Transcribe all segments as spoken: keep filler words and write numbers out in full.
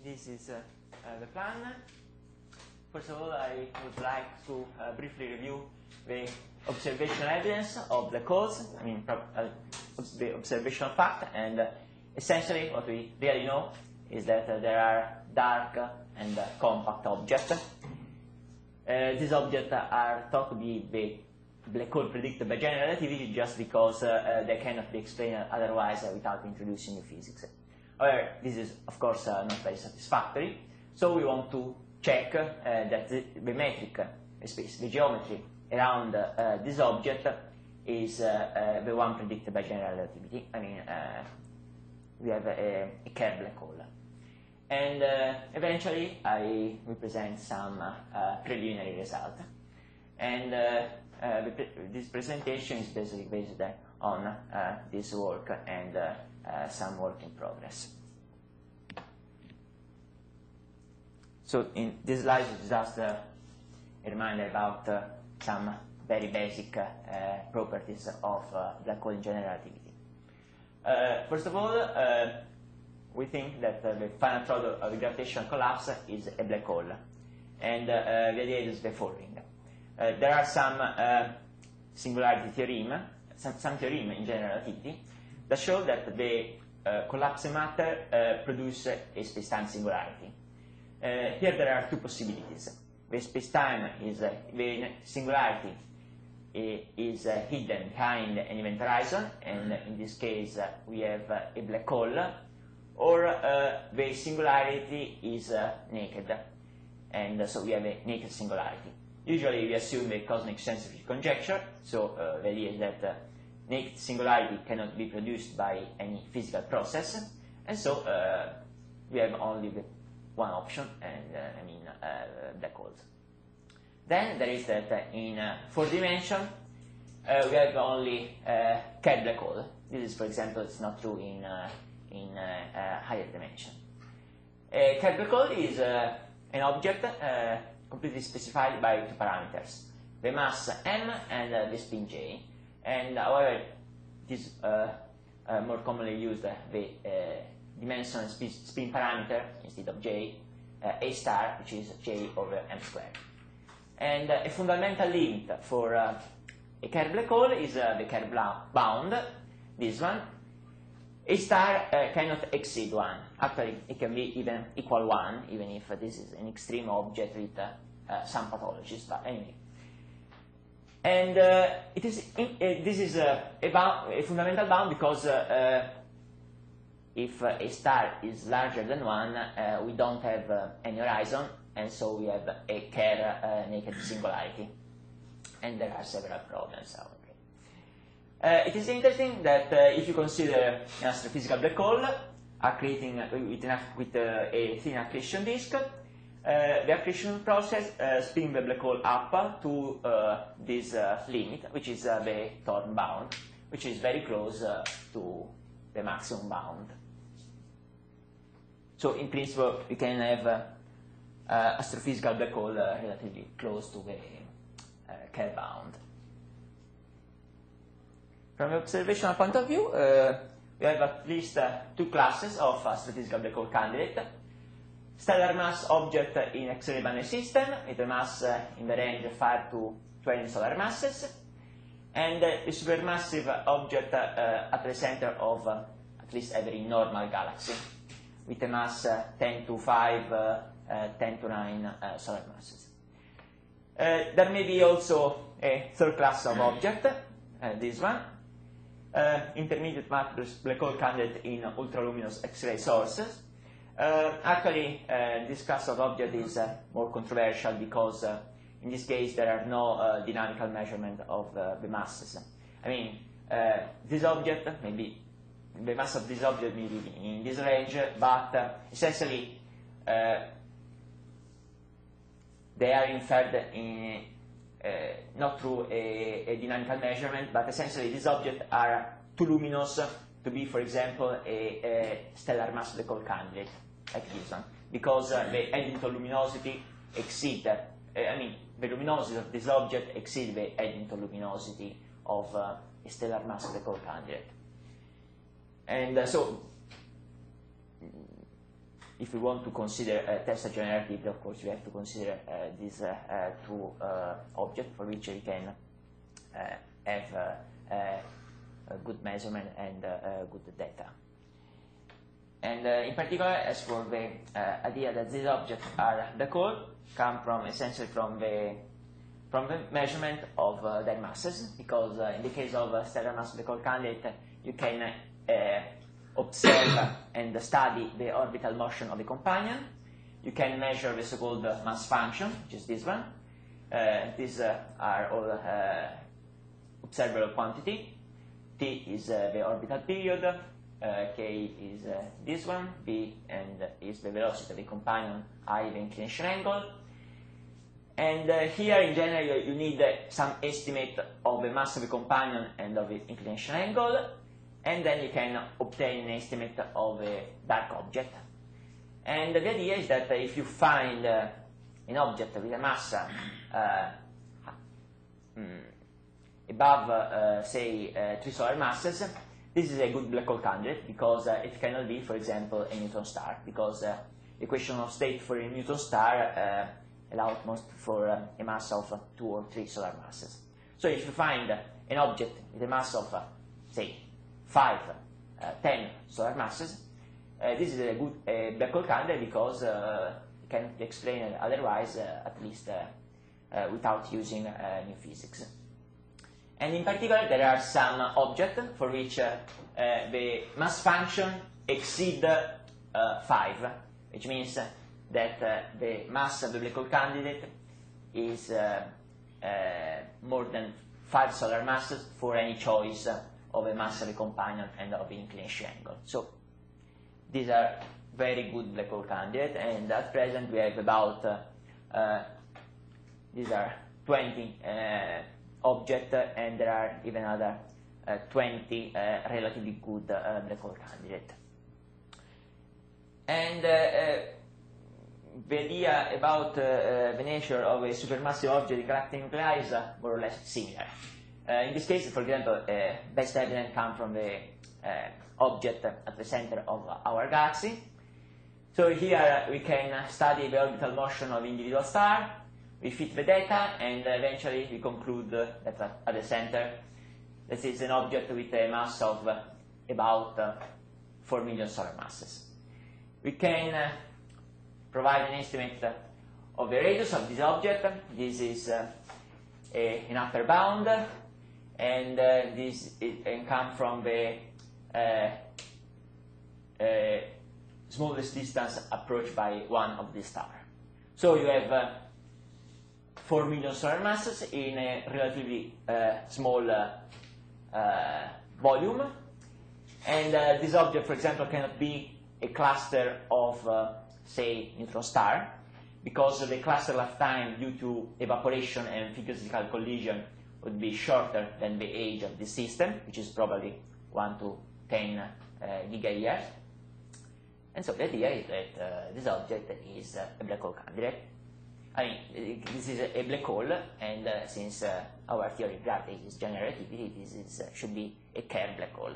this is uh, uh, the plan. First of all, I would like to uh, briefly review the observational evidence of black holes, I mean uh, the observational fact, and uh, essentially what we really know is that uh, there are dark and uh, compact objects. Uh, these objects are thought to be the black hole predicted by general relativity just because uh, uh, they cannot be explained otherwise uh, without introducing new physics. However, this is of course uh, not very satisfactory, so we want to check uh, that the, the metric uh, space, the geometry around uh, this object is uh, uh, the one predicted by general relativity. I mean, uh, we have a, a Kerr black hole. And uh, eventually, I will present some uh, uh, preliminary result. And uh, uh, pre this presentation is basically based on uh, this work and uh, uh, some work in progress. So in this slide is just uh, a reminder about uh, some very basic uh, properties of uh, black hole in general relativity. Uh, first of all, uh, we think that uh, the final product of the gravitational collapse is a black hole. And uh, uh, the idea is the following. Uh, there are some uh, singularity theorem, some, some theorem in general relativity, that show that the uh, collapsing matter uh, produces a spacetime singularity. Uh, here there are two possibilities. The spacetime is, uh, the singularity is uh, hidden behind an event horizon, and in this case uh, we have uh, a black hole, or uh, the singularity is uh, naked, and uh, so we have a naked singularity. Usually we assume the cosmic sensitivity conjecture, so uh, the idea is that uh, naked singularity cannot be produced by any physical process, and so uh, we have only the one option, and uh, I mean uh, black holes. Then there is that uh, in uh, four dimension uh, we have only uh, Kerr black hole. This is, for example, it's not true in uh, in uh, uh, higher dimension. A Kerr black hole is uh, an object uh, completely specified by two parameters, the mass m and uh, the spin j. And however, it is uh, uh, more commonly used uh, the uh, dimension and spin, spin parameter instead of j, uh, a star, which is j over m squared. And uh, a fundamental limit for uh, a Kerr black hole is uh, the Kerr bound, this one. A star uh, cannot exceed one. Actually, it can be even equal one, even if uh, this is an extreme object with uh, uh, some pathologies. But anyway, and uh, it is in, uh, this is uh, a, bound, a fundamental bound because uh, uh, if uh, a star is larger than one, uh, we don't have uh, any horizon, and so we have a Kerr uh, naked singularity, and there are several problems. Uh, it is interesting that uh, if you consider an astrophysical black hole accreting uh, with, an, with uh, a thin accretion disk, uh, the accretion process uh, spins the black hole up to uh, this uh, limit, which is uh, the Thorne bound, which is very close uh, to the maximum bound. So in principle, you can have uh, uh, astrophysical black hole uh, relatively close to the uh, Kerr bound. From an observational point of view, uh, we have at least uh, two classes of astrophysical black hole candidate. Stellar mass object in X-ray binary system with a mass uh, in the range of five to twenty solar masses, and uh, a supermassive object uh, at the center of uh, at least every normal galaxy with a mass uh, ten to five, uh, uh, ten to nine uh, solar masses. Uh, there may be also a third class of object, uh, this one. Uh, intermediate mass black hole candidate in ultraluminous X-ray sources. Uh, actually, uh, this class of object is uh, more controversial because uh, in this case there are no uh, dynamical measurement of uh, the masses. I mean, uh, this object, maybe the mass of this object may be in this range, but uh, essentially uh, they are inferred in Uh, not through a, a dynamical measurement, but essentially these objects are too luminous to be, for example, a, a stellar mass black hole candidate, like this one, because uh, the Eddington luminosity exceed, uh, I mean, the luminosity of this object exceeds the Eddington luminosity of uh, a stellar mass black hole candidate. And uh, so if we want to consider uh, tensor generativity, of course, we have to consider uh, these uh, uh, two uh, objects for which we can uh, have uh, uh, a good measurement and uh, uh, good data. And uh, in particular, as for the uh, idea that these objects are black hole, come from essentially from the from the measurement of uh, their masses, because uh, in the case of uh, stellar mass black hole candidate, you can uh, observe and study the orbital motion of the companion. You can measure the so-called uh, mass function, which is this one. Uh, these uh, are all uh, observable quantity. T is uh, the orbital period, uh, K is uh, this one, B and uh, is the velocity of the companion, I the inclination angle. And uh, here in general you, you need uh, some estimate of the mass of the companion and of the inclination angle, and then you can obtain an estimate of a dark object. And uh, the idea is that uh, if you find uh, an object with a mass uh, mm, above, uh, say, uh, three solar masses, this is a good black hole candidate, because uh, it cannot be, for example, a neutron star, because uh, the equation of state for a neutron star uh, allows most for uh, a mass of uh, two or three solar masses. So if you find uh, an object with a mass of, uh, say, five, uh, ten solar masses, uh, this is a good uh, black hole candidate, because uh, you can explain it otherwise, uh, at least uh, uh, without using uh, new physics. And in particular, there are some objects for which uh, uh, the mass function exceeds uh, five, which means uh, that uh, the mass of the black hole candidate is uh, uh, more than five solar masses for any choice uh, of a mass of a companion and of the inclination angle. So these are very good black hole candidates, and at present we have about uh, uh, these are twenty uh, objects, uh, and there are even other uh, twenty uh, relatively good uh, black hole candidates. And uh, uh, the idea about uh, uh, the nature of a supermassive object in galactic nuclei is uh, more or less similar. Uh, in this case, for example, uh, best evidence comes from the uh, object at the center of our galaxy. So here uh, we can study the orbital motion of individual stars, we fit the data, and uh, eventually we conclude uh, that uh, at the center this is an object with a mass of uh, about uh, four million solar masses. We can uh, provide an estimate of the radius of this object. This is uh, a, an upper bound, and uh, this it can come from the uh, uh, smallest distance approached by one of these stars. So you have uh, four million solar masses in a relatively uh, small uh, uh, volume, and uh, this object, for example, cannot be a cluster of uh, say, neutron star, because the cluster lifetime due to evaporation and physical collision would be shorter than the age of the system, which is probably one to ten uh, gigayears. And so the idea is that uh, this object is uh, a black hole candidate. I mean, this is a black hole, and uh, since uh, our theory of gravity is general relativity, this is, uh, should be a Kerr black hole.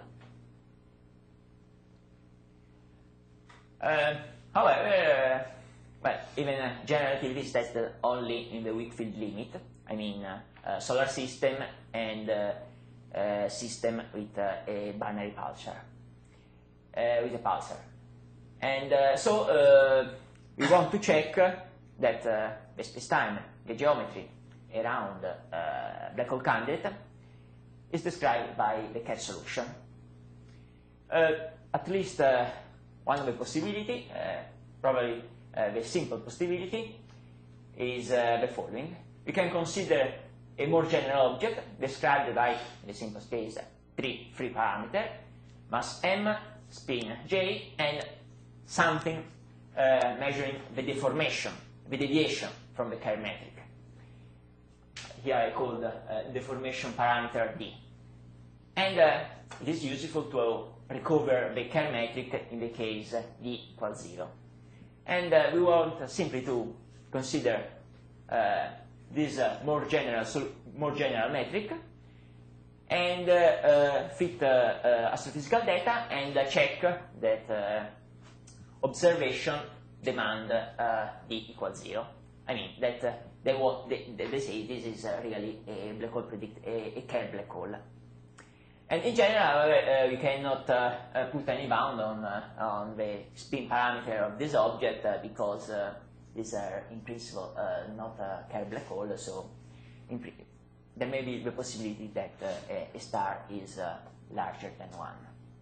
Uh, However, uh, well, even uh, general relativity is tested only in the weak field limit. I mean, uh, uh, solar system and uh, uh, system with uh, a binary pulsar, uh, with a pulsar. And uh, so uh, we want to check uh, that uh, the spacetime, the geometry around uh, black hole candidate is described by the Kerr solution. Uh, at least uh, one of the possibility, uh, probably uh, the simple possibility, is uh, the following. We can consider a more general object described by, in the simple space, three free parameters, mass m, spin j, and something uh, measuring the deformation, the deviation from the Kerr metric. Here I call the uh, deformation parameter d. And uh, it is useful to recover the Kerr metric in the case d equals zero. And uh, we want simply to consider uh, this uh, more general, so more general metric, and uh, uh, fit uh, uh, astrophysical data, and uh, check that uh, observation demand uh, D equals zero. I mean that uh, they, want, they, they say this is uh, really a black hole predict a, a Kerr black hole. And in general, uh, you cannot uh, uh, put any bound on uh, on the spin parameter of this object uh, because uh, these are in principle uh, not a Kerr black hole. So in there may be the possibility that uh, a star is uh, larger than one.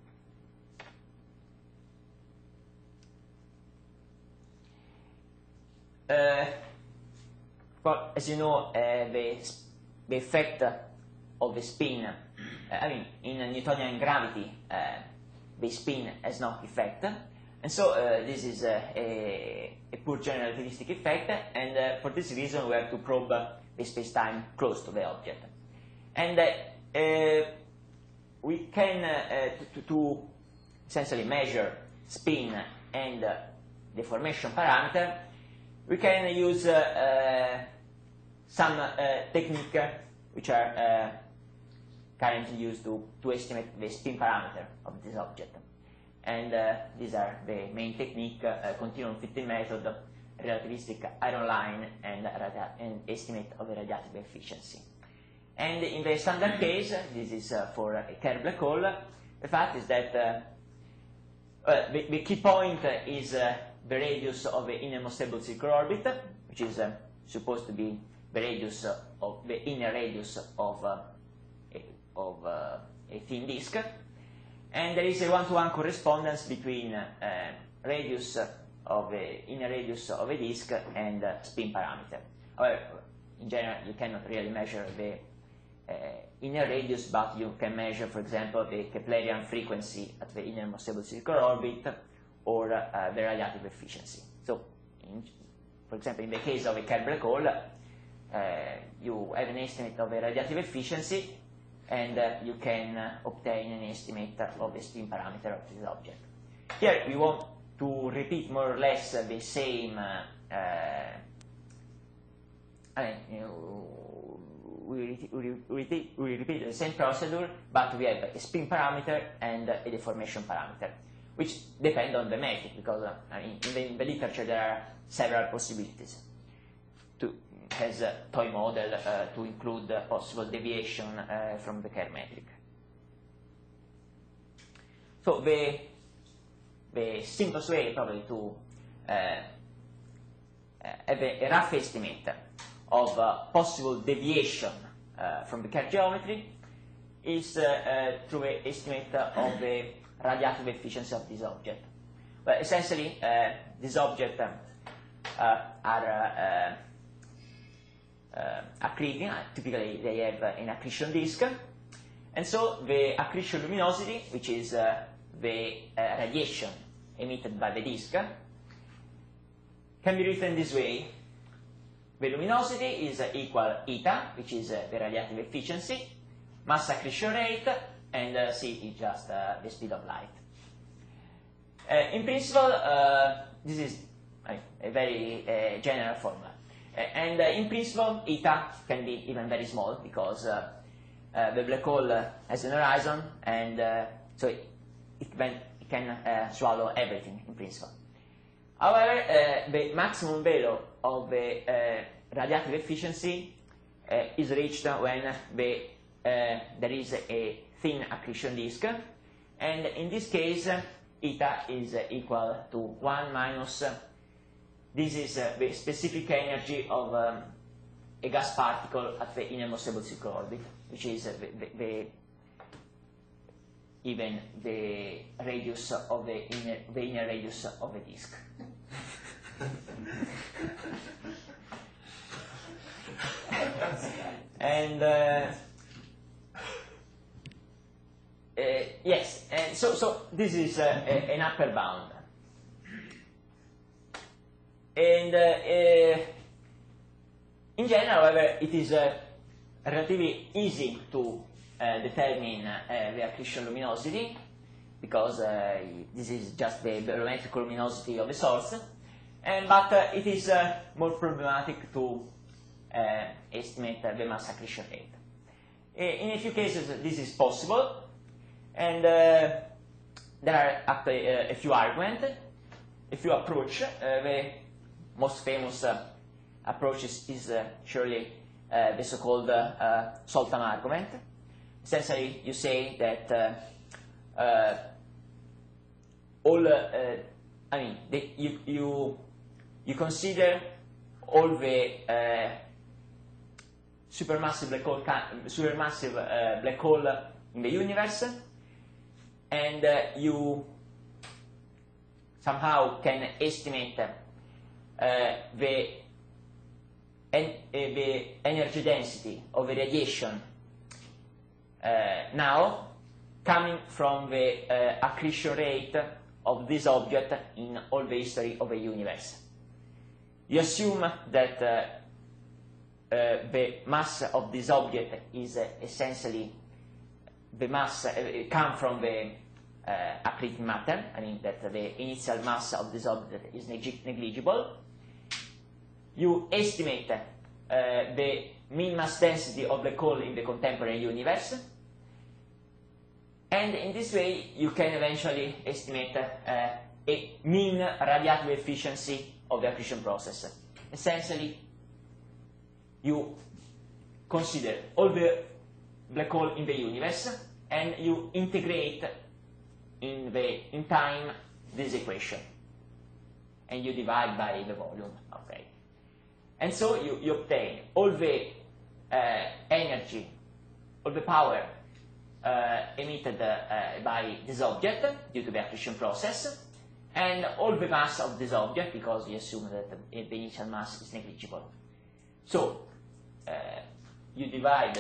Uh, well, as you know, uh, the, the effect of the spin, uh, I mean, in uh, Newtonian gravity, uh, the spin has no effect, and so uh, this is uh, a, a pure general relativistic effect, and uh, for this reason we have to probe uh, the space-time close to the object. And uh, uh, we can, uh, to, to essentially measure spin and uh, deformation parameter, we can use uh, uh, some uh, technique uh, which are uh, currently used to, to estimate the spin parameter of this object. And uh, these are the main technique, uh, continuum fitting method, relativistic iron line, and, and estimate of the radiative efficiency. And in the standard case, this is uh, for a Kerr black hole, the fact is that uh, uh, the, the key point is uh, the radius of the innermost stable circular orbit, which is uh, supposed to be the radius uh, of the inner radius of, uh, a, of uh, a thin disk. And there is a one-to-one correspondence between uh, radius of the inner radius of a disk and uh, spin parameter. However, in general, you cannot really measure the uh, inner radius, but you can measure, for example, the Keplerian frequency at the innermost stable circular orbit, or uh, the radiative efficiency. So, in, for example, in the case of a Kerr black hole, uh, you have an estimate of the radiative efficiency, and uh, you can uh, obtain an estimate of the spin parameter of this object. Here we want to repeat more or less uh, the same, uh, uh, I mean, you know, we, we, we, we repeat the same procedure, but we have a spin parameter and uh, a deformation parameter, which depend on the metric, because uh, I mean, in, the, in the literature there are several possibilities to has a toy model uh, to include uh, possible deviation uh, from the Kerr metric. So the, the simplest way probably to uh, have a, a rough estimate of uh, possible deviation uh, from the Kerr geometry is uh, uh, through an estimate of the radiative efficiency of this object. Well, essentially, uh, these objects uh, are uh, uh, accreting. Typically, they have uh, an accretion disk, and so the accretion luminosity, which is uh, the uh, radiation emitted by the disk, can be written this way. The luminosity is uh, equal eta, which is uh, the radiative efficiency, mass accretion rate, and uh, c is just uh, the speed of light. Uh, in principle, uh, this is uh, a very uh, general formula. Uh, and uh, in principle, eta can be even very small, because uh, uh, the black hole uh, has an horizon, and uh, so it, it can, it can uh, swallow everything in principle. However, uh, the maximum value of the uh, radiative efficiency uh, is reached when the, uh, there is a thin accretion disk, and in this case, uh, eta is uh, equal to one minus, uh, this is uh, the specific energy of um, a gas particle at the innermost stable circular orbit, which is uh, the, the, the even the radius of the inner, the inner radius of the disk. And uh, uh, yes, and so so this is uh, a, an upper bound, and uh, uh, in general, however, it is uh, relatively easy to uh, determine uh, the accretion luminosity, because uh, this is just the barometric luminosity of the source, and but uh, it is uh, more problematic to uh, estimate uh, the mass accretion rate. In a few cases, this is possible, and uh, there are actually uh, a few arguments. a few approach. Uh, the most famous uh, approach is, is uh, surely uh, the so-called uh, uh, Zoltan argument. Essentially, you say that uh, uh, all, uh, uh, I mean, the, you, you, you consider all the uh, supermassive black hole, supermassive uh, black hole in the universe, and uh, you somehow can estimate uh, the, en uh, the energy density of the radiation uh, now coming from the uh, accretion rate of this object in all the history of the universe. You assume that uh, uh, the mass of this object is uh, essentially the mass uh, come from the uh, accreting matter. I mean that the initial mass of this object is neg negligible. You estimate uh, the mean mass density of black hole in the contemporary universe, and in this way you can eventually estimate uh, a mean radiative efficiency of the accretion process. Essentially, you consider all the black hole in the universe and you integrate in the in time this equation, and you divide by the volume. Okay, and so you, you obtain all the uh, energy, all the power uh, emitted uh, by this object due to the accretion process, and all the mass of this object, because you assume that the initial mass is negligible. So uh, you divide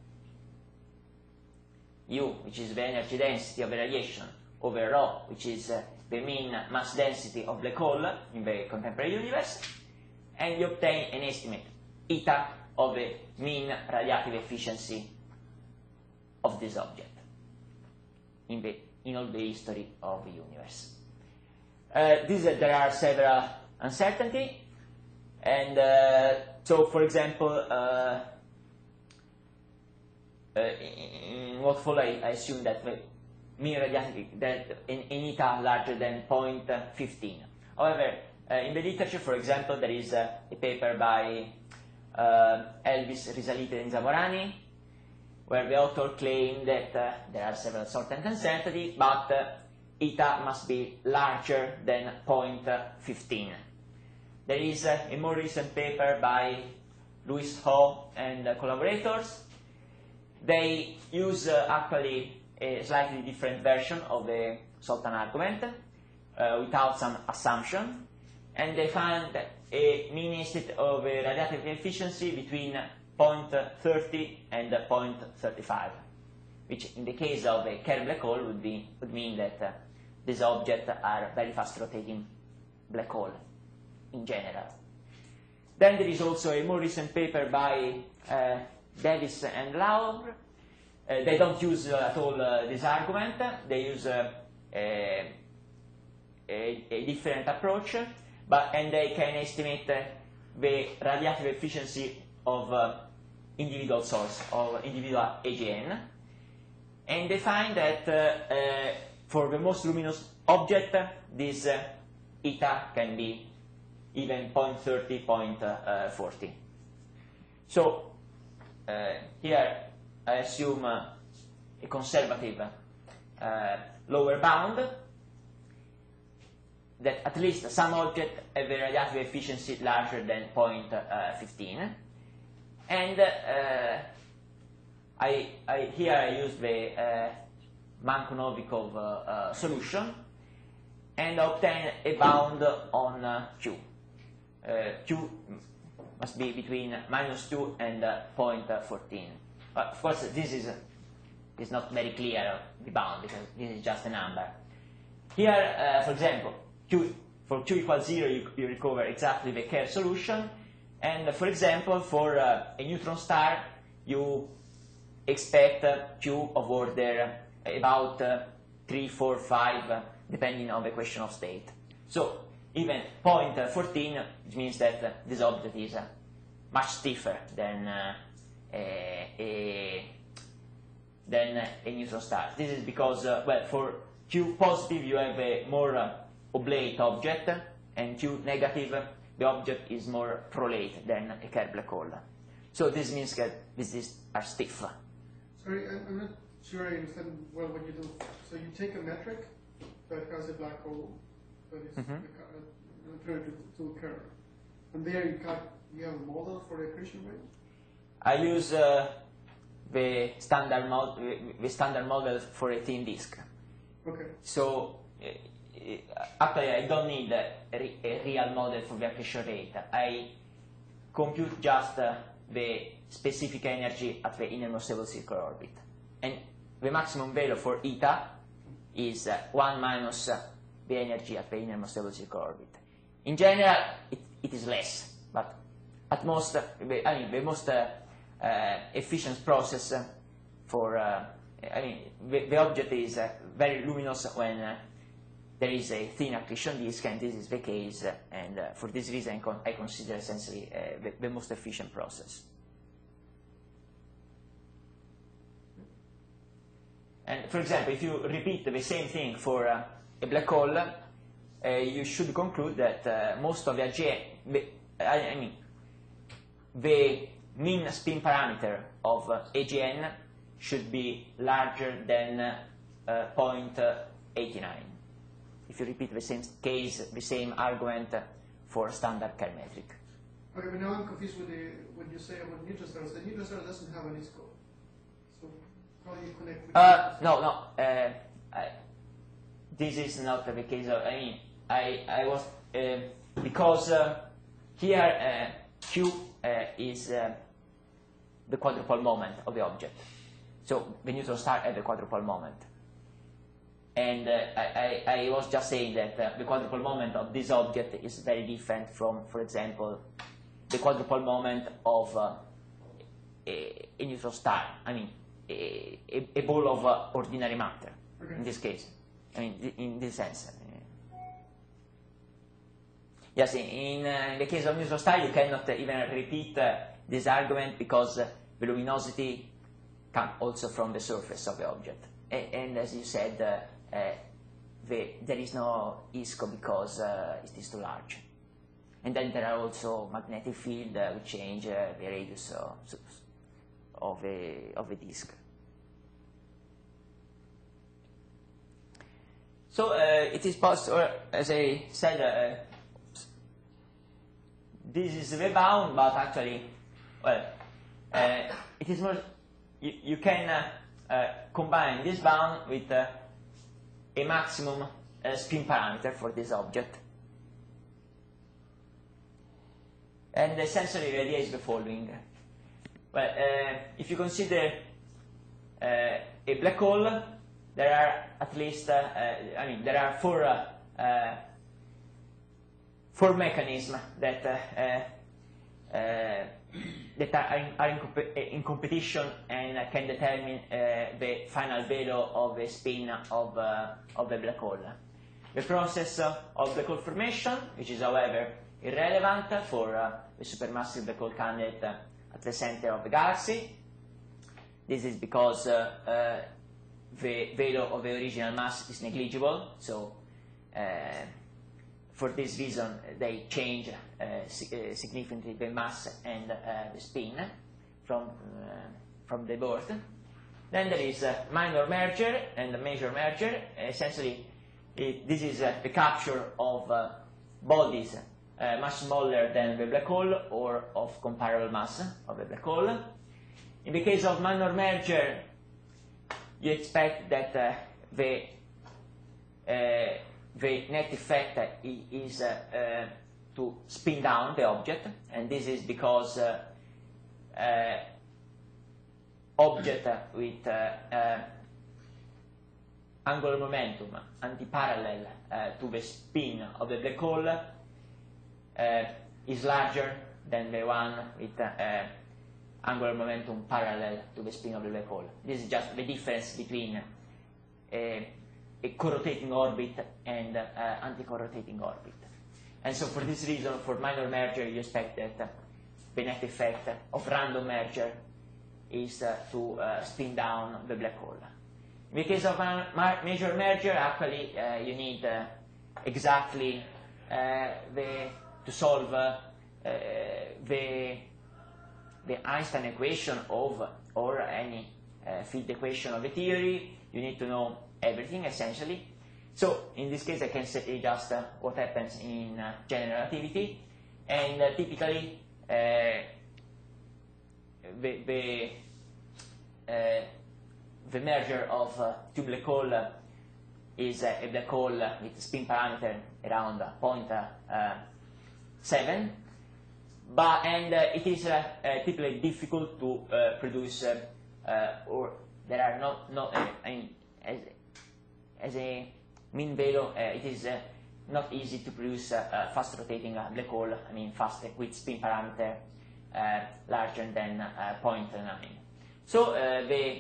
U, which is the energy density of the radiation, over rho, which is uh, the mean mass density of black hole in the contemporary universe, and you obtain an estimate, eta, of the mean radiative efficiency of this object in, the, in all the history of the universe. Uh, this, uh, there are several uncertainties, and uh, so, for example, uh, uh, in what follow, I, I assume that the mean radiative that in, in eta larger than zero point one five. However, uh, in the literature, for example, there is uh, a paper by uh, Elvis, Risalite, and Zamorani, where the author claimed that uh, there are several certain uncertainties, but uh, eta must be larger than zero point one five. There is uh, a more recent paper by Louis Ho and uh, collaborators. They use uh, actually a slightly different version of the Zoltan argument uh, without some assumption, and they find a mean estimate of a radiative efficiency between zero point three zero and zero point three five, which in the case of a Kerr black hole would, be, would mean that uh, these objects are very fast rotating black hole in general. Then there is also a more recent paper by uh, Davis and Laur. Uh, they don't use uh, at all uh, this argument. They use uh, a, a, a different approach, but and they can estimate uh, the radiative efficiency of uh, individual source, of individual A G N, and they find that uh, uh, for the most luminous object, this uh, eta can be even zero point three zero, zero point four zero. So uh, here I assume uh, a conservative uh, lower bound, that at least some object have a radiative efficiency larger than zero point one five, and uh, I, I, here I use the uh, Manko-Novikov uh, uh, solution, and obtain a bound on uh, Q. Uh, Q must be between minus two and uh, zero point one four. But of course, this is, uh, is not very clear, the bound, because this is just a number. Here, uh, for example, Q, for Q equals zero, you, you recover exactly the Kerr solution. And uh, for example, for uh, a neutron star, you expect uh, Q of order about uh, three, four, five, uh, depending on the equation of state. So even zero point one four means that uh, this object is uh, much stiffer than uh, a, a, than a neutron star. This is because, uh, well, for Q positive you have a more uh, oblate object, and Q negative, the object is more prolate than a Kerr black hole. So this means that these are stiff. Sorry, I'm not sure I understand well what you do. So you take a metric that has a black hole that is mm-hmm. referred to, to Kerr, and there you, cut, you have a model for the accretion rate? I use uh, the standard mod the standard model for a thin disk. Okay. So uh, actually, I don't need a, re a real model for the accretion rate. I compute just uh, the specific energy at the innermost stable circular orbit, and the maximum value for eta is uh, one minus uh, the energy at the innermost stable circular orbit. In general, it, it is less, but at most, uh, the, I mean, the most uh, uh, efficient process uh, for, uh, I mean, the, the object is uh, very luminous when uh, there is a thin accretion disk, and this is the case, uh, and uh, for this reason, con I consider essentially uh, the, the most efficient process. And for example, if you repeat the same thing for uh, a black hole, uh, you should conclude that uh, most of the A G N, I, I mean, the mean spin parameter of uh, A G N should be larger than uh, uh, zero point eight nine. If you repeat the same case, the same argument uh, for standard Kerr metric. Okay, but now I'm confused with the, what you say about neutron stars. The neutron star doesn't have an I S C O. So how do you connect with uh, No, no. Uh, I, this is not the case. Of, I mean, I, I was, uh, because uh, here uh, Q uh, is uh, the quadrupole moment of the object. So the neutron star has a quadrupole moment. And uh, I, I, I was just saying that uh, the quadrupole moment of this object is very different from, for example, the quadrupole moment of uh, a, a neutron star. I mean, a, a, a ball of uh, ordinary matter, okay. In this case. I mean, in this sense. Yes, in, in, uh, in the case of neutron star, you cannot uh, even repeat uh, this argument because uh, the luminosity comes also from the surface of the object. And, and as you said, uh, Uh, the, there is no I S C O because uh, it is too large. And then there are also magnetic field uh, which change uh, the radius of, of, a, of a disk. So uh, it is possible, as I said, uh, this is the bound, but actually, well, uh, it is more, you, you can uh, uh, combine this bound with uh, a maximum uh, spin parameter for this object. And essentially the idea is the following. Well, uh, if you consider uh, a black hole, there are at least, uh, uh, I mean, there are four, uh, uh, four mechanisms that, uh, uh, uh, that are, in, are in, comp in competition and uh, can determine uh, the final value of the spin of, uh, of the black hole. The process uh, of black hole formation, which is however irrelevant for uh, the supermassive black hole candidate uh, at the center of the galaxy. This is because uh, uh, the value of the original mass is negligible, so uh, for this reason, they change uh, uh, significantly the mass and uh, the spin from, uh, from the birth. Then there is a minor merger and a major merger. Essentially, it, this is uh, the capture of uh, bodies uh, much smaller than the black hole or of comparable mass of the black hole. In the case of minor merger, you expect that uh, the uh, the net effect uh, is uh, uh, to spin down the object, and this is because uh, uh, object uh, with uh, uh, angular momentum antiparallel uh, to the spin of the black hole uh, is larger than the one with uh, uh, angular momentum parallel to the spin of the black hole. This is just the difference between uh, a co-rotating orbit and uh, anti-co-rotating orbit. And so for this reason, for minor merger, you expect that uh, the net effect of random merger is uh, to uh, spin down the black hole. In the case of a major merger, actually, uh, you need uh, exactly uh, the to solve uh, uh, the the Einstein equation of or any uh, field equation of a theory. You need to know everything essentially. So in this case, I can say just uh, what happens in uh, general relativity, and uh, typically uh, the the, uh, the merger of uh, two black hole uh, is uh, a black hole with spin parameter around zero point seven, but and uh, it is uh, uh, typically difficult to uh, produce, uh, uh, or there are not not uh, I mean as as a mean value, uh, it is uh, not easy to produce uh, a fast rotating uh, black hole. I mean fast with spin parameter uh, larger than uh, zero point nine. So uh, the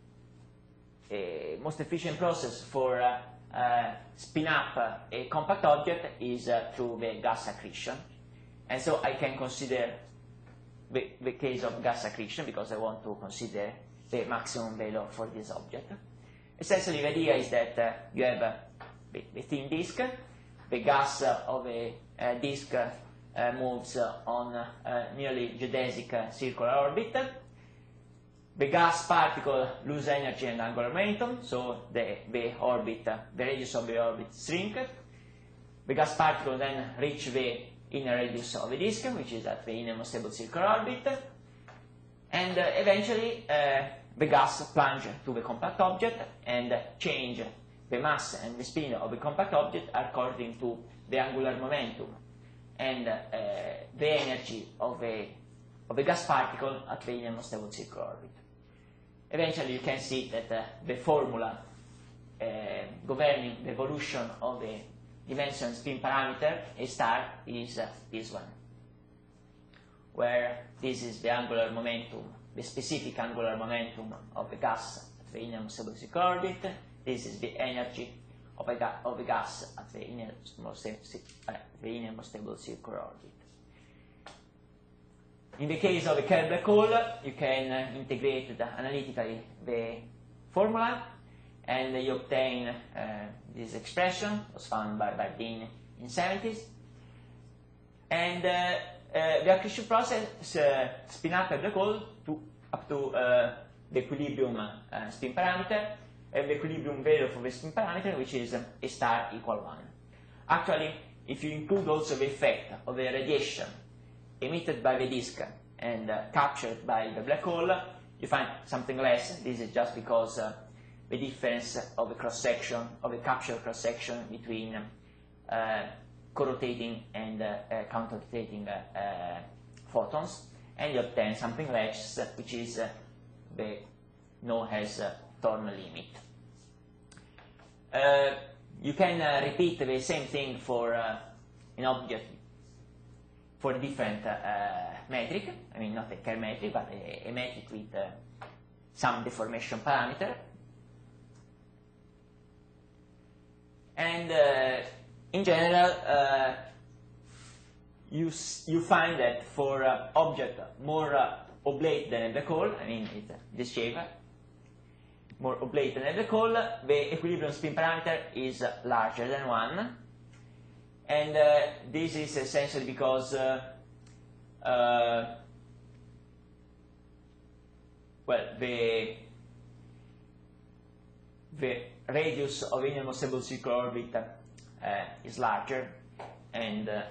uh, most efficient process for uh, uh, spin up uh, a compact object is uh, through the gas accretion, and so I can consider the, the case of gas accretion because I want to consider the maximum value for this object. Essentially, the idea is that uh, you have uh, the, the thin disk, the gas uh, of a uh, disk uh, moves uh, on uh, nearly geodesic uh, circular orbit. The gas particle lose energy and angular momentum, so the, the orbit, uh, the radius of the orbit shrink. The gas particle then reach the inner radius of the disk, which is at the innermost stable circular orbit, and uh, eventually uh, the gas plunge to the compact object and change the mass and the spin of the compact object according to the angular momentum and uh, the energy of the, of the gas particle at the innermost stable circular orbit. Eventually you can see that uh, the formula uh, governing the evolution of the dimension spin parameter A star is uh, this one, where this is the angular momentum, the specific angular momentum of the gas at the innermost stable circular orbit. This is the energy of a, ga of a gas at the innermost, uh, the innermost stable circular orbit. In the case of a Kerr black hole, you can uh, integrate the, analytically the formula, and you obtain uh, this expression, was found by Bardeen in seventies. And uh, uh, the accretion process uh, spin up a black hole to, up to uh, the equilibrium uh, spin parameter, and the equilibrium value for the spin parameter, which is um, A star equal one. Actually, if you include also the effect of the radiation emitted by the disk and uh, captured by the black hole, you find something less. This is just because uh, the difference of the cross-section, of the captured cross-section between uh, co-rotating and uh, uh, counter-rotating uh, uh, photons, and you obtain something less, which is uh, the known as uh, Thorne limit. Uh, you can uh, repeat the same thing for uh, an object for a different uh, uh, metric. I mean, not a Kerr metric, but a, a metric with uh, some deformation parameter. And uh, in general, uh, you, you find that for uh, object more uh, oblate than a black hole, I mean, it's uh, this shape, more oblate than a black hole, the equilibrium spin parameter is uh, larger than one. And uh, this is essentially because uh, uh, well, the the radius of innermost stable circular orbit uh, is larger, and uh,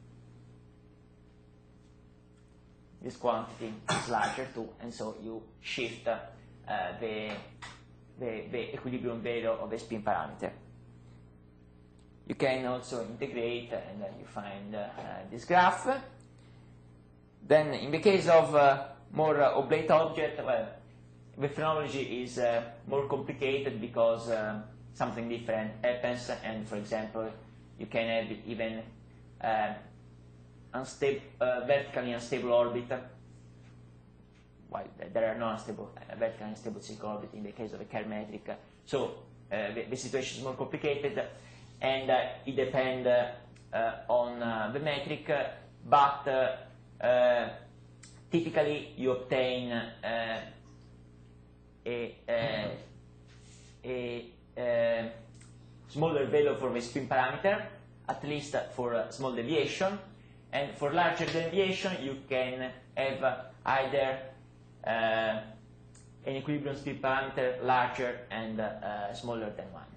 this quantity is larger too, and so you shift uh, the, the the equilibrium value of the spin parameter. You can also integrate, and then you find uh, uh, this graph. Then, in the case of uh, more uh, oblate object, well, the phenomenology is uh, more complicated because uh, something different happens, and for example, you can have even uh, unstable, uh, vertically unstable orbit. Well, there are no unstable, uh, vertically unstable circular orbit in the case of a Kerr metric. So uh, the, the situation is more complicated, and uh, it depends uh, uh, on uh, the metric, uh, but uh, uh, typically you obtain uh, a, a, a, a smaller value for the spin parameter at least for a small deviation. And for larger deviation, you can have uh, either uh, an equilibrium speed parameter larger and uh, uh, smaller than one.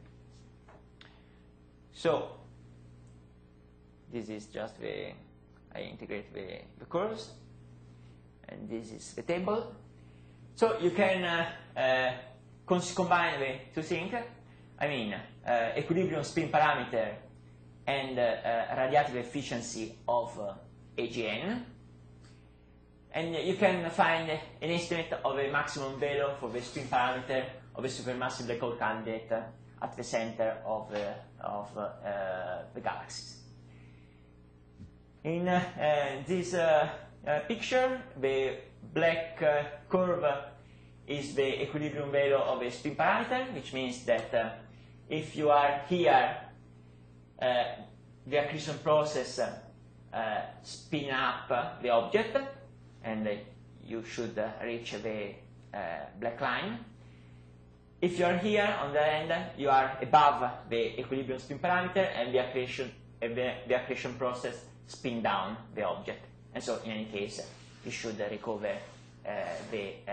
So this is just the, I integrate the, the curves, and this is the table. So you can uh, uh, combine the two things. I mean, uh, equilibrium spin parameter and uh, uh, radiative efficiency of uh, A G N. And you can find an estimate of a maximum value for the spin parameter of a supermassive black hole candidate at the center of, uh, of uh, uh, the galaxies. In uh, uh, this uh, uh, picture, the black uh, curve is the equilibrium value of a spin parameter, which means that uh, if you are here, uh, the accretion process uh, uh, spin up uh, the object, and uh, you should uh, reach the uh, black line. If you are here on the end, you are above the equilibrium spin parameter, and the accretion, uh, the, the accretion process spin down the object. And so, in any case, uh, you should uh, recover uh, the uh,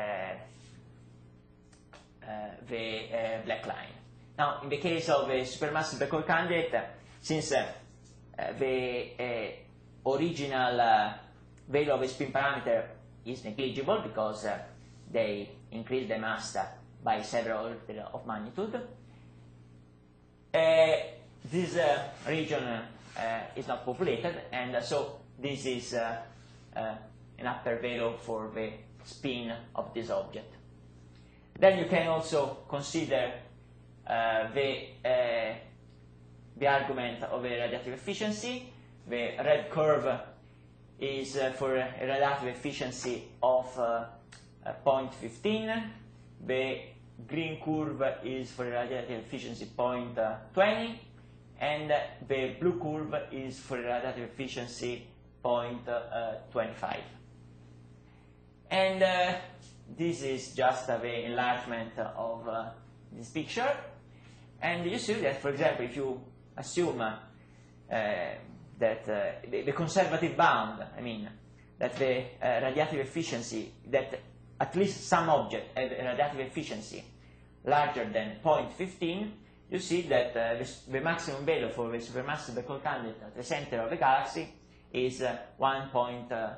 uh, the uh, black line. Now, in the case of a supermassive black hole candidate, uh, since uh, uh, the uh, original uh, value of a spin parameter is negligible because uh, they increase the mass uh, by several orders of magnitude, uh, this uh, region uh, uh, is not populated, and uh, so this is uh, uh, an upper value for the spin of this object. Then you can also consider uh, the, uh, the argument of the radiative efficiency. The red curve is uh, for a radiative efficiency of uh, uh, zero point one five. The green curve is for a radiative efficiency zero point two zero. And uh, the blue curve is for a radiative efficiency zero point two five. And uh, this is just uh, the enlargement of uh, this picture. And you see that, for example, if you assume uh, uh, that uh, the, the conservative bound, I mean, that the uh, radiative efficiency, that at least some object have a radiative efficiency larger than zero point one five, you see that uh, the, the maximum value for the supermassive black hole candidate at the center of the galaxy is uh, one point one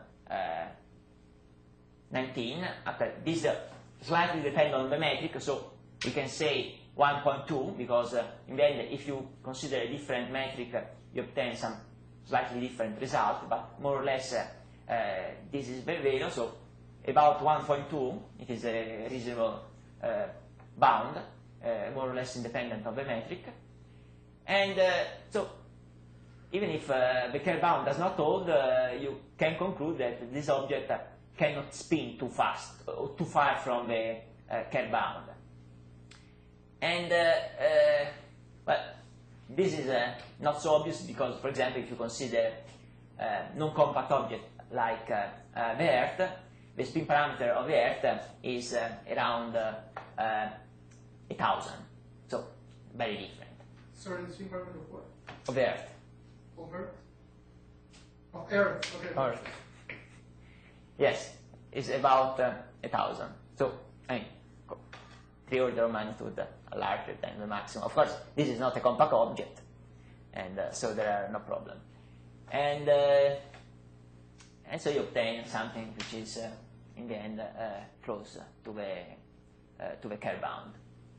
nine. After this uh, slightly depends on the metric, so we can say one point two, because uh, in the end, if you consider a different metric, uh, you obtain some slightly different result, but more or less uh, uh, this is the value. So about one point two, it is a reasonable uh, bound, uh, more or less independent of the metric. And uh, so even if uh, the Kerr bound does not hold, uh, you can conclude that this object uh, cannot spin too fast or too far from the uh, Kerr bound. And uh, uh, well, this is uh, not so obvious because, for example, if you consider uh, non-compact object like uh, uh, the Earth, the spin parameter of the Earth is uh, around uh, uh, a thousand, so very different. Sorry, the spin parameter of what? Of the Earth. Of Earth? Of Earth, okay. Earth. Yes, it's about uh, a thousand. So, I mean, three order of magnitude larger than the maximum. Of course, this is not a compact object, and uh, so there are no problem. And uh, and so you obtain something which is, uh, in the end, uh, close to the uh, to the Kerr bound.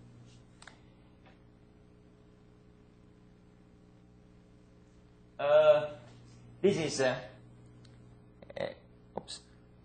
Uh, this is uh, uh, oops.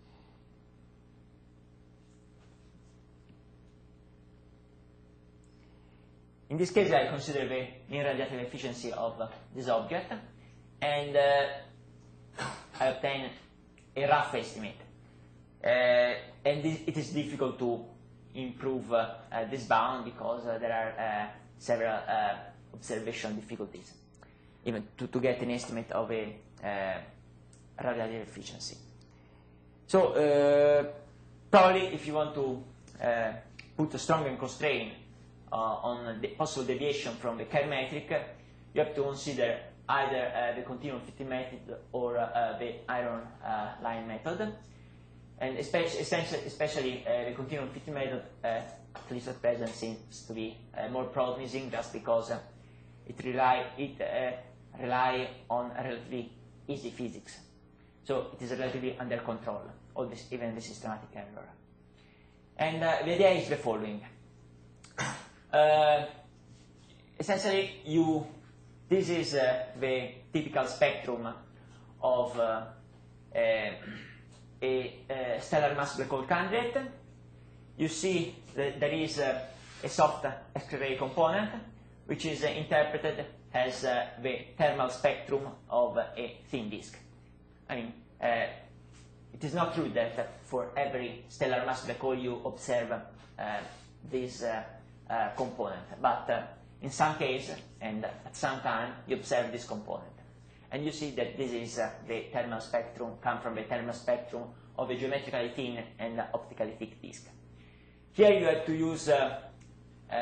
In this case, I consider the mean radiative efficiency of uh, this object, and uh, I obtain a rough estimate. Uh, and this, it is difficult to improve uh, uh, this bound because uh, there are uh, several uh, observation difficulties, even to, to get an estimate of a uh, radiative efficiency. So, uh, probably if you want to uh, put a stronger constraint Uh, on the possible deviation from the Kerr metric, you have to consider either uh, the continuum fitting method or uh, the iron uh, line method. And especially, especially, especially uh, the continuum fitting method, uh, at least at present, seems to be uh, more promising just because uh, it rely it uh, rely on relatively easy physics. So it is relatively under control, all this, even the systematic error. And uh, the idea is the following. Uh, essentially, you this is uh, the typical spectrum of uh, a, a, a stellar mass black hole candidate. You see that there is uh, a soft X-ray component, which is uh, interpreted as uh, the thermal spectrum of uh, a thin disk. I mean, uh, it is not true that uh, for every stellar mass black hole you observe uh, this uh, uh, component, but uh, in some cases and at some time you observe this component. And you see that this is uh, the thermal spectrum, come from the thermal spectrum of a geometrically thin and optically thick disk. Here you have to use uh, uh,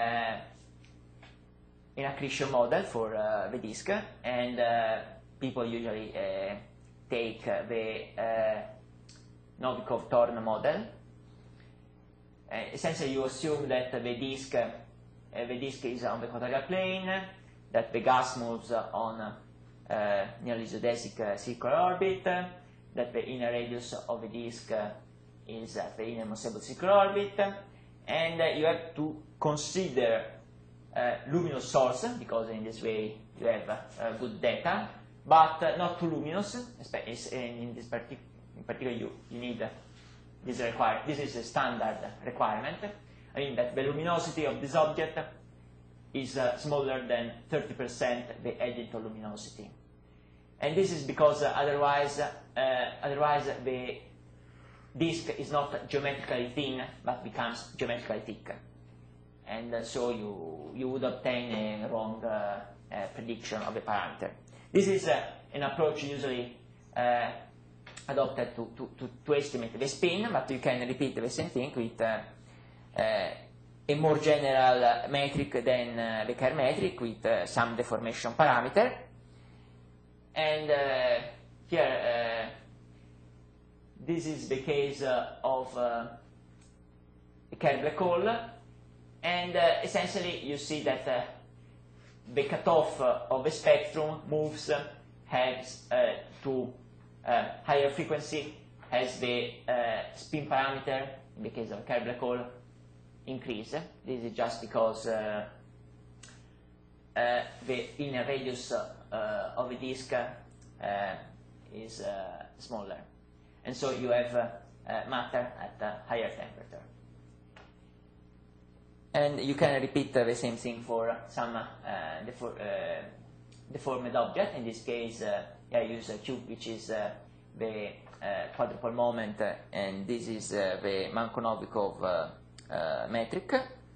an accretion model for uh, the disk, and uh, people usually uh, take uh, the uh, Novikov-Thorne model. Uh, essentially, you assume that the disk, uh, the disk is on the equatorial plane, that the gas moves uh, on uh, nearly geodesic uh, circular orbit, uh, that the inner radius of the disk uh, is uh, the inner Mossel circular orbit, and uh, you have to consider uh, luminous source, because in this way you have uh, good data, but uh, not too luminous. In this partic in particular, you, you need uh, this require this is a standard requirement. I mean that the luminosity of this object is uh, smaller than thirty percent the Eddington luminosity, and this is because uh, otherwise uh, otherwise the disk is not geometrically thin but becomes geometrically thick, and uh, so you you would obtain a wrong uh, uh, prediction of the parameter. This is uh, an approach usually uh, adopted to, to, to, to estimate the spin, but you can repeat the same thing with uh, uh, a more general metric than uh, the Kerr metric with uh, some deformation parameter. And uh, here, uh, this is the case uh, of uh, a Kerr black hole, and uh, essentially you see that uh, the cutoff uh, of the spectrum moves uh, has uh, to uh, higher frequency as the uh, spin parameter, in the case of a Kerr black hole, increase. This is just because uh, uh, the inner radius uh, of the disk uh, is uh, smaller, and so you have uh, uh, matter at a higher temperature. And you can repeat uh, the same thing for some uh, defor uh, deformed object. In this case, uh, I use a cube, which is uh, the uh, quadrupole moment, uh, and this is uh, the Manko-Novikov uh, uh, metric.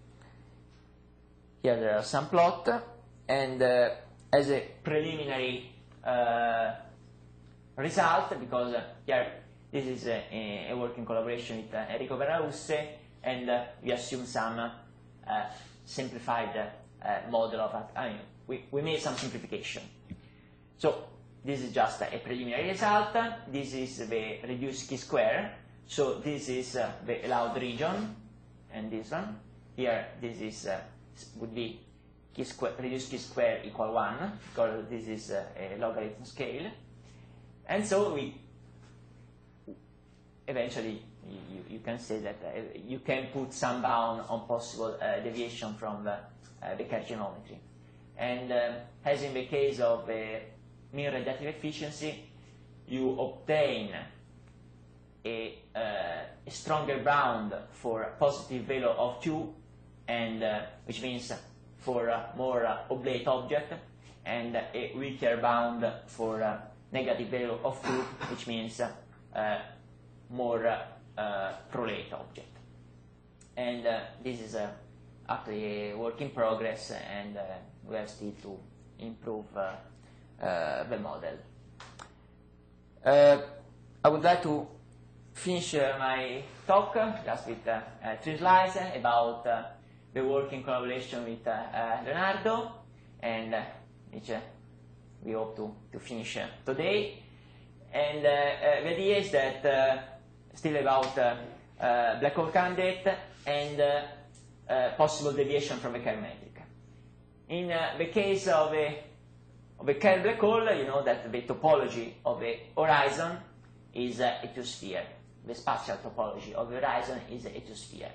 Here there are some plot, and uh, as a preliminary uh, result, because uh, here this is a, a work in collaboration with uh, Enrico Verrarusse, and uh, we assume some uh, Uh, simplified uh, model of it. I mean, we, we made some simplification. So this is just a preliminary result. This is the reduced chi-square. So this is uh, the allowed region, and this one here. This is uh, would be chi-square, reduced chi-square equal one, because this is uh, a logarithm scale. And so we eventually. You, you can say that uh, you can put some bound on possible uh, deviation from the, uh, the Kerr geometry. And um, as in the case of the mean radiative efficiency, you obtain a, uh, a stronger bound for a positive value of Q, and uh, which means for a more uh, oblate object, and a weaker bound for a negative value of Q, which means uh, more uh, Uh, prolate object. And uh, this is uh, actually a work in progress, and uh, we have still to improve uh, uh, the model. Uh, I would like to finish uh, my talk uh, just with uh, uh, three slides uh, about uh, the work in collaboration with uh, uh, Leonardo, and uh, which uh, we hope to, to finish uh, today. And uh, uh, the idea is that uh, still about uh, uh, black hole candidate and uh, uh, possible deviation from the Kerr metric. In uh, the case of a, of a Kerr black hole, you know that the topology of the horizon is uh, a two-sphere. The spatial topology of the horizon is a two-sphere.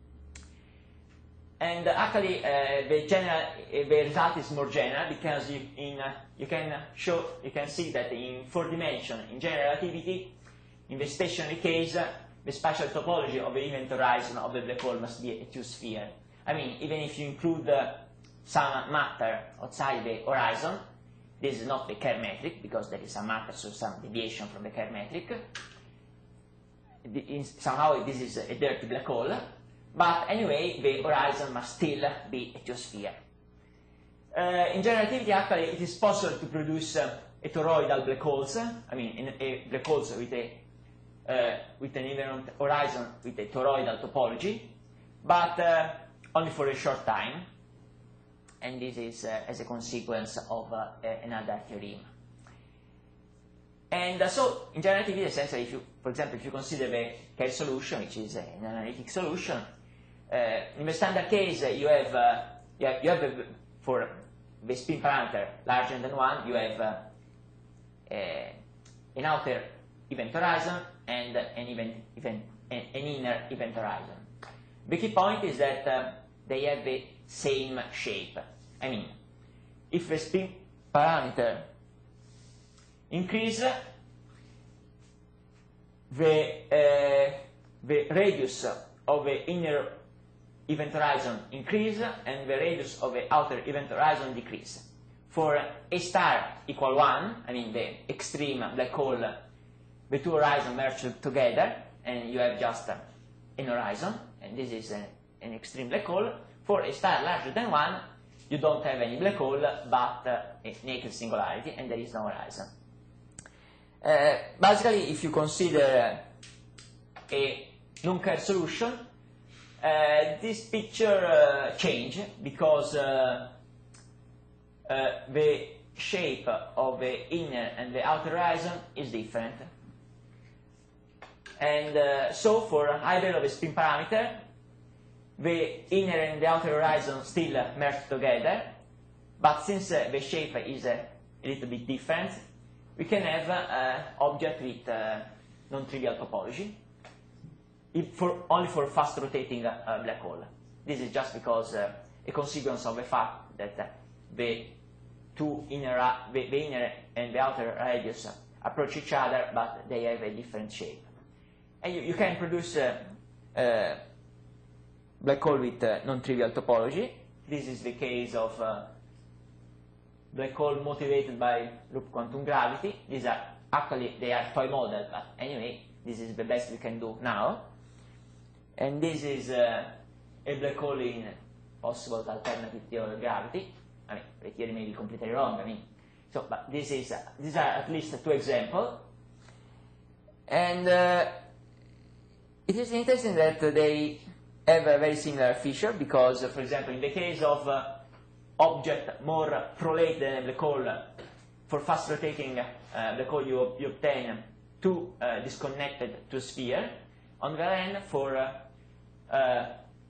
And uh, actually, uh, the, general, uh, the result is more general because you, in, uh, you can show, you can see that in four dimension, in general relativity, in the stationary case, uh, the spatial topology of the event horizon of the black hole must be a two-sphere. I mean, even if you include uh, some matter outside the horizon, this is not the Kerr metric because there is some matter, so some deviation from the Kerr metric. The, in, somehow this is a dirty black hole. But anyway, the horizon must still be a two-sphere. Uh, in general relativity, actually, it is possible to produce uh, a toroidal black holes. I mean, in a black holes with a uh, with an event horizon with a toroidal topology, but uh, only for a short time. And this is uh, as a consequence of uh, another theorem. And uh, so, in general relativity, essentially, if you, for example, if you consider the Kerr solution, which is an analytic solution, uh, in the standard case, uh, you have, uh, you have, you have a, for the spin parameter larger than one, you have uh, uh, an outer event horizon and an, event, event, an, an inner event horizon. The key point is that uh, they have the same shape. I mean, if the spin parameter increase, the, uh, the radius of the inner event horizon increase and the radius of the outer event horizon decrease. For A star equal one, I mean the extreme black hole, the two horizons merge together and you have just an horizon, and this is an, an extreme black hole. For A star larger than one, you don't have any black hole but uh, a naked singularity and there is no horizon. Uh, basically, if you consider a non-Kerr solution, uh, this picture uh, changes because uh, uh, the shape of the inner and the outer horizon is different. And uh, so, for either of the spin parameter, the inner and the outer horizon still merge together, but since uh, the shape is uh, a little bit different, we can have an uh, object with uh, non-trivial topology, if for, only for fast rotating uh, uh, black hole. This is just because uh, a consequence of the fact that uh, the two inner, the, the inner and the outer radius approach each other, but they have a different shape. And you, you can produce uh, uh, black hole with uh, non-trivial topology. This is the case of uh, black hole motivated by loop quantum gravity. These are actually, they are toy model, but anyway, this is the best we can do now. And this is uh, a black hole in possible alternative theory of gravity. I mean, the theory may be completely wrong. I mean, so, but this is uh, these are at least two examples. And uh, it is interesting that uh, they have a very similar feature because, uh, for example, in the case of uh, object more prolate than a black hole, for fast rotating uh, black hole you, you obtain two uh, disconnected two sphere. On the other hand, for uh, uh,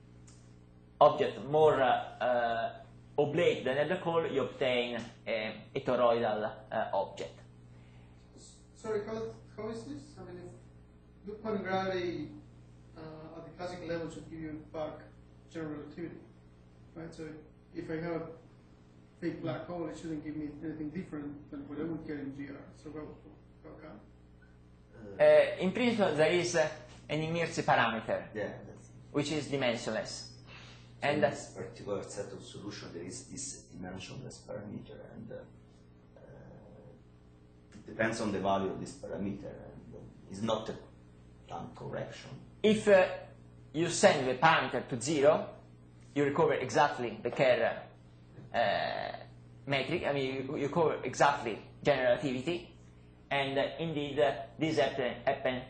object more uh, uh, oblate than a black hole, you obtain a, a toroidal uh, object. Sorry, how, how is this? I mean, if loop quantum gravity uh, at the classical level should give you back general relativity, right? So if I have a fake black hole, it shouldn't give me anything different than what I would get in G R. So how, how come? Uh, in principle, there is uh, an immediacy parameter, yeah, that's which is dimensionless. So And in that's this particular set of solution, there is this dimensionless parameter, and uh, uh, it depends on the value of this parameter, and uh, it's not a plan correction. if uh, you send the parameter to zero, you recover exactly the Kerr uh, metric. I mean, you, you cover exactly general relativity, and uh, indeed uh, this happen, happen.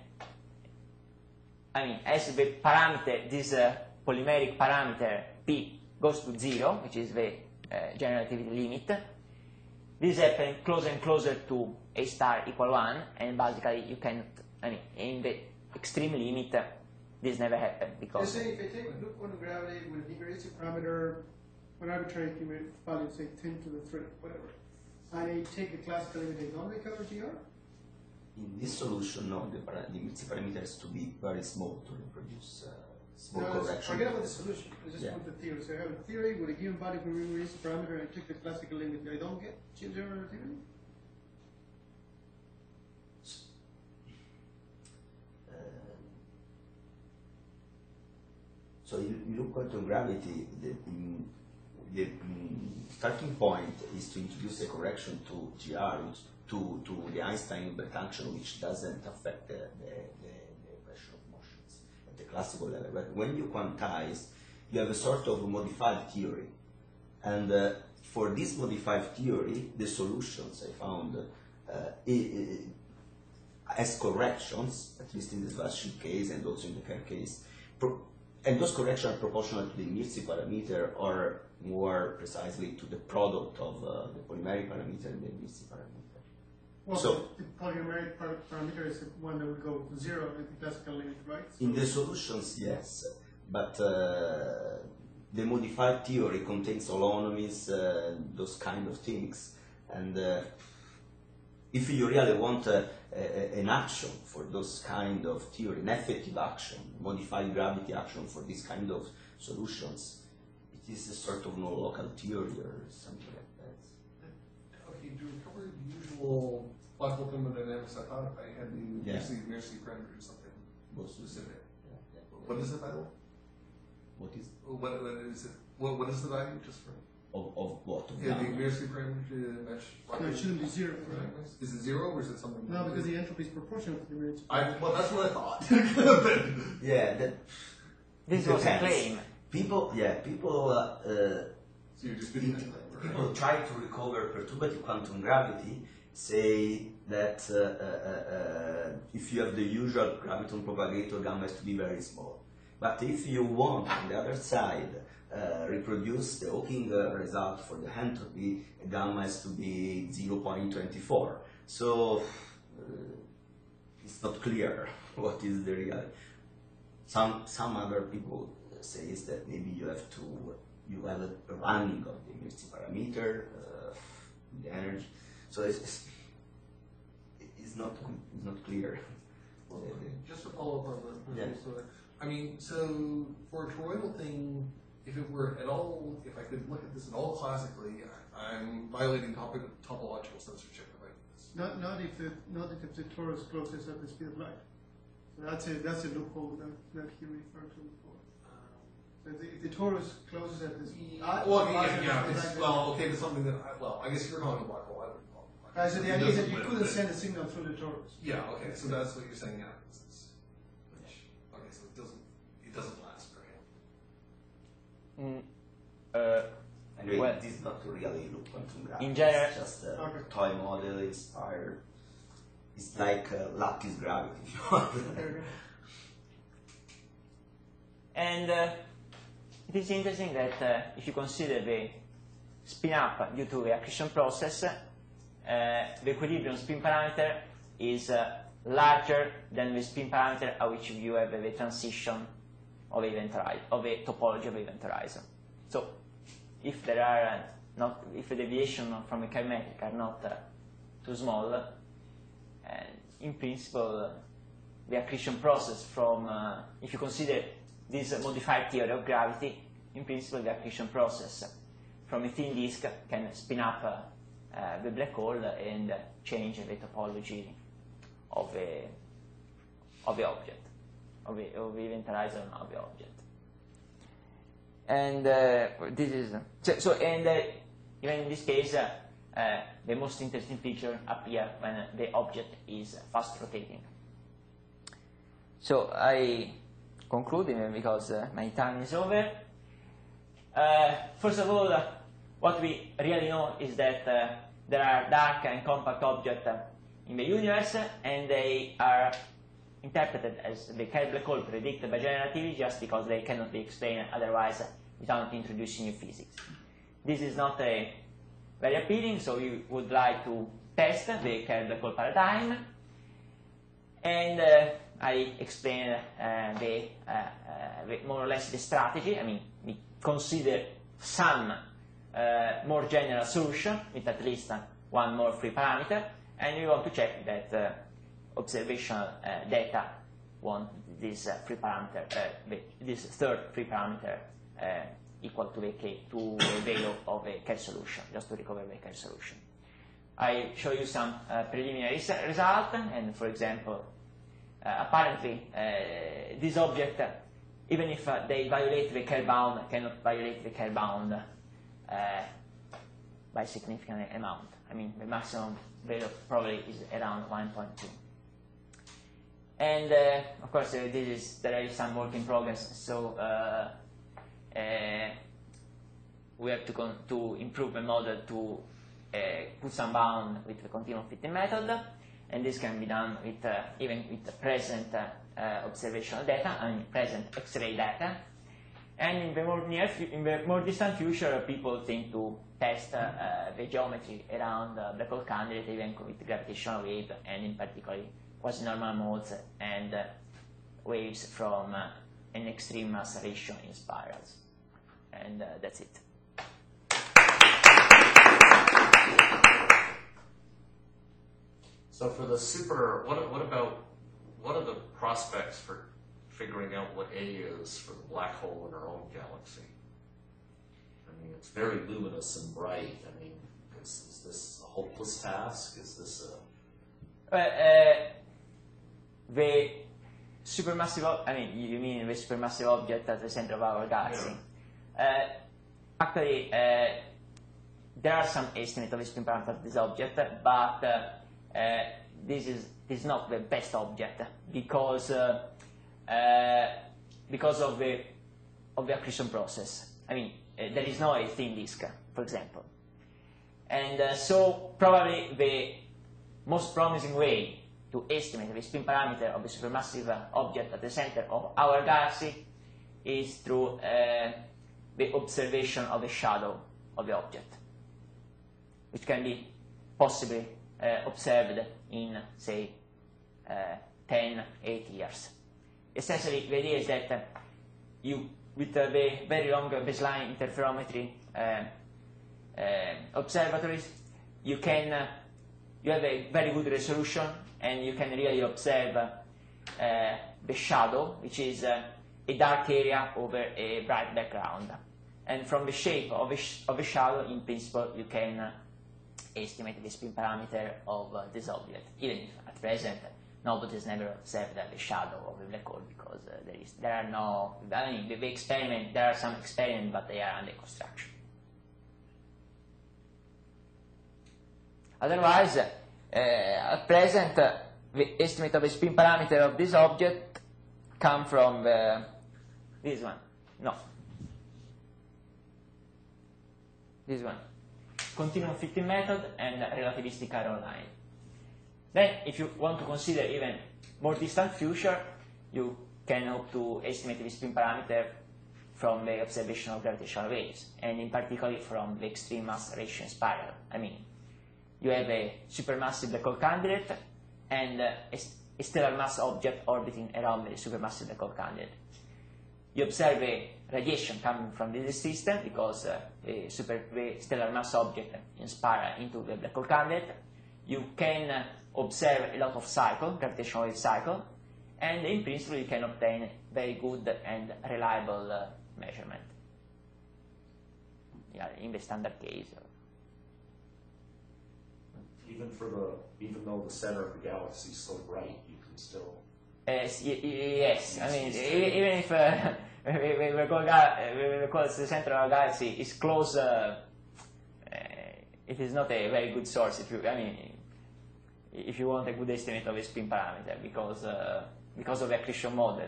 I mean, as the parameter, this uh, polymeric parameter p goes to zero, which is the uh, general relativity limit, this happens closer and closer to A star equal one, and basically you can, I mean, in the extreme limit, uh, this never happened because. So say if I take a loop quantum gravity with an invariance parameter, an arbitrary value, say ten to the three, whatever, and I take the classical limit, I don't recover G R? In this solution, no, the, para the Mirzi parameter has to be very small to reproduce uh, small No, correction. forget about the solution. I just Yeah. put the theory. So I have a theory with a given value for invariance parameter, and I take the classical limit. I don't get general relativity. Uh, so you, you look quantum gravity, the, mm, the mm, starting point is to introduce a correction to G R, which, to, to the Einstein-Hilbert function, which doesn't affect the, the, the, the pressure of motions at the classical level. But when you quantize, you have a sort of modified theory. And uh, for this modified theory, the solutions I found uh, i i as corrections, at least in the Schwarzschild case and also in the Kerr case, pro and those corrections are proportional to the Mirzi parameter, or more precisely to the product of uh, the polymeric parameter and the Mirzi parameter. Well, So- the polymeric par parameter is the one that would go to zero at the classical limit, right? In the solutions, yes, but uh, the modified theory contains holonomies, uh, those kind of things, and uh, if you really want uh, a, an action for those kind of theory, an effective action, modified gravity action for this kind of solutions, it is a sort of no local theory or something like that. Okay, to recover the usual logical thermodynamics, I thought I had the Yeah. Mirzi Mirzi parameter or something Most specific. Yeah, yeah. What is it, by the way? What is What, what is it? What, what is the value, just for? of, of what? Of Yeah, the gamma? Mirzi parameter to match. No, it shouldn't be zero, right? Is it zero or is it something? No, because the entropy is proportional to the invariance. I, well, that's what I thought. Yeah, that This it was a depends. claim. People, yeah, people. Uh, uh, So you're just getting that. People try to recover perturbative quantum gravity, say that uh, uh, uh, if you have the usual graviton propagator, gamma has to be very small. But if you want, on the other side, uh, reproduce the Hawking uh, result for the entropy, gamma has to be zero point two four. So uh, it's not clear what is the real. Some some other people say is that maybe you have to you have a running of the Mirzi parameter, uh, the energy. So it's, it's, it's not it's not clear. Well, just to follow up on the, Yeah. so, I mean, so for a toroidal thing, if it were at all, if I could look at this at all classically, I, I'm violating topic, topological censorship if I do this. Not not if the not if the torus closes at the speed of light. So that's a that's a loophole that that he referred to before. So if the, if the torus closes at the speed, Uh, well, yeah, yeah, it's, well, okay, it's something that, I, well, I guess you're calling a black hole, I wouldn't call it a black hole. Uh, so the It idea is that doesn't you live, couldn't but- send a signal through the torus. Yeah, okay, so that's what you're saying, yeah. This is, which, okay, so it doesn't, it doesn't last for him. Mm, uh, Anyway, Well, this is not really loop quantum gravity. in general- it's just a Okay. toy model inspired. It's like uh, lattice gravity, if you want. Okay. And uh, it is interesting that uh, if you consider the spin up due to the accretion process, uh, the equilibrium spin parameter is uh, larger than the spin parameter at which you have the transition of event horizon, of a topology of event horizon. So, if there are uh, not, if the deviation from a kinetic are not uh, too small, uh, in principle, uh, the accretion process from, uh, if you consider this uh, modified theory of gravity, in principle, the accretion process from a thin disk can spin up uh, uh, the black hole and uh, change the topology of a of the object, of the, of the event horizon of the object. And uh, this is so. so and uh, even in this case, uh, uh, the most interesting feature appears when uh, the object is fast rotating. So I conclude uh, because uh, my time is over. Uh, first of all, uh, what we really know is that uh, there are dark and compact objects uh, in the universe, and they are interpreted as the Kerr black hole predicted by general relativity just because they cannot be explained otherwise uh, without introducing new physics. This is not a very appealing, so we would like to test the curved call paradigm. And uh, I explain uh, the, uh, uh, the more or less the strategy. I mean, we consider some uh, more general solution with at least uh, one more free parameter, and we want to check that uh, observational uh, data want this uh, free parameter, uh, this third free parameter uh, equal to the k to the value of a Kerr solution, just to recover the Kerr solution. I show you some uh, preliminary result, and for example, uh, apparently uh, this object, uh, even if uh, they violate the Kerr bound, cannot violate the Kerr bound uh, by significant amount. I mean, the maximum value probably is around one point two. And uh, of course, uh, this is there is some work in progress, so uh, uh, we have to con to improve the model to uh, put some bound with the continuum fitting method, and this can be done with uh, even with the present uh, uh, observational data, I mean present X-ray data. And in the more near, in the more distant future, people think to test uh, uh, the geometry around the black hole candidate, even with gravitational wave, and in particular quasi-normal modes and uh, waves from uh, an extreme mass ratio in spirals. And uh, that's it. So for the super, what, what about, what are the prospects for figuring out what A is for the black hole in our own galaxy? I mean, it's very luminous and bright. I mean, is, is this a hopeless task? Is this a... Uh, uh, the supermassive, I mean, you mean the supermassive object at the center of our galaxy. Yeah. Uh, actually, uh, there are some estimates of the spin parameter of this object, but uh, uh, this is this is not the best object because uh, uh, because of the of the accretion process. I mean, uh, there is no a thin disk, for example, and uh, so probably the most promising way to estimate the spin parameter of the supermassive object at the center of our galaxy is through uh, the observation of the shadow of the object, which can be possibly uh, observed in, say, uh, ten, eight years. Essentially, the idea is that uh, you, with uh, the very long baseline interferometry uh, uh, observatories, you can uh, you have a very good resolution, and you can really observe uh, the shadow, which is uh, a dark area over a bright background. And from the shape of a, sh of a shadow, in principle, you can uh, estimate the spin parameter of uh, this object, even if at present nobody has never observed uh, the shadow of a black hole, because uh, there is there are no, I mean, the, the experiment, there are some experiments, but they are under construction. Otherwise, uh, at present, uh, the estimate of the spin parameter of this object come from the, this one. No. This one. Continuum fitting method and relativistic iron line. Then, if you want to consider even more distant future, you can hope to estimate the spin parameter from the observation of gravitational waves, and in particular from the extreme mass ratio spiral. I mean, you have a supermassive black hole candidate and uh, a, a stellar mass object orbiting around the supermassive black hole candidate. You observe a radiation coming from this system because uh, the, super, the stellar mass object inspires into the black hole candidate. You can uh, observe a lot of cycle, gravitational wave cycle, and in principle you can obtain very good and reliable uh, measurement. Yeah, in the standard case. Even for the, even though the center of the galaxy is so bright, you can still. Yes, yes. I mean, even if uh, we, we call, we call the center of our galaxy is close, uh, uh, it is not a very good source. If you, I mean, if you want a good estimate of a spin parameter, because uh, because of the accretion model.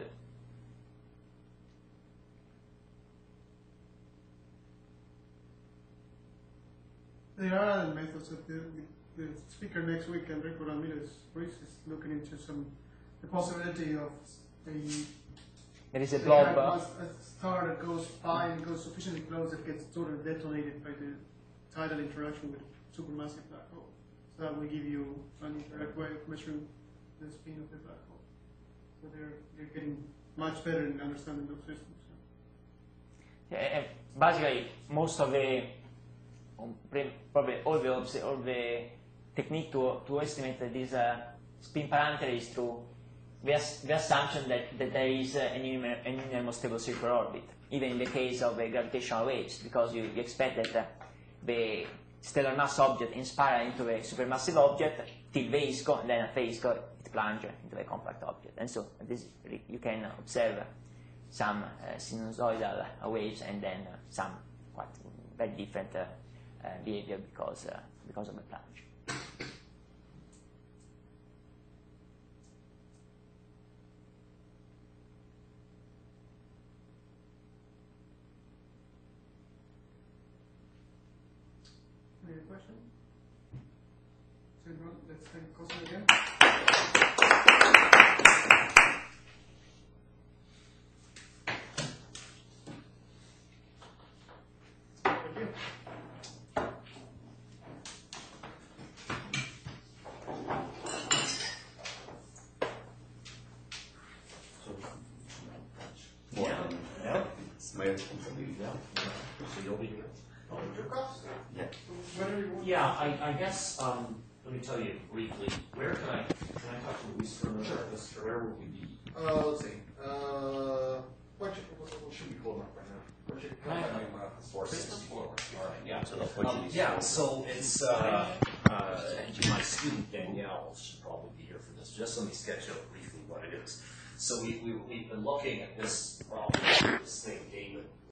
There are other methods that the, the speaker next week, Enrico Ramirez Ruiz, is looking into some the possibility of a there is a a, blob. kind of a star that goes by and goes sufficiently close that gets sort of detonated by the tidal interaction with supermassive black hole. So that will give you an indirect way of measuring the spin of the black hole. So they're, they're getting much better in understanding those systems. Yeah, basically, most of the, um, probably all the, all the technique to, to estimate this uh, spin parameter is through the, the assumption that, that there is uh, an, an innermost stable circular orbit, even in the case of uh, gravitational waves, because you, you expect that uh, the stellar mass object inspire into a supermassive object till the ISCO, and then at the ISCO it plunges into a compact object. And so this, you can observe some uh, sinusoidal uh, waves and then uh, some quite very different uh, uh, behavior because, uh, because of the plunge. Any question? So let's thank Cosmo again. Thank you. More Yeah. than- Yeah. It's my responsibility. Yeah. So you'll be here. Yeah. Whatever you want. Yeah, I, I guess, um, let me tell you briefly, where can I, can I talk to Luis for a minute? Or where will we be? Uh, let's see. Uh, what should, what, what should we hold up right now? What should, Right. I mean, uh, four sixty-four. All right, yeah. So the Um, Portuguese. yeah, so it's, uh, uh, my student Danielle should probably be here for this. Just let me sketch out briefly what it is. So we, we, we've been looking at this problem, this thing David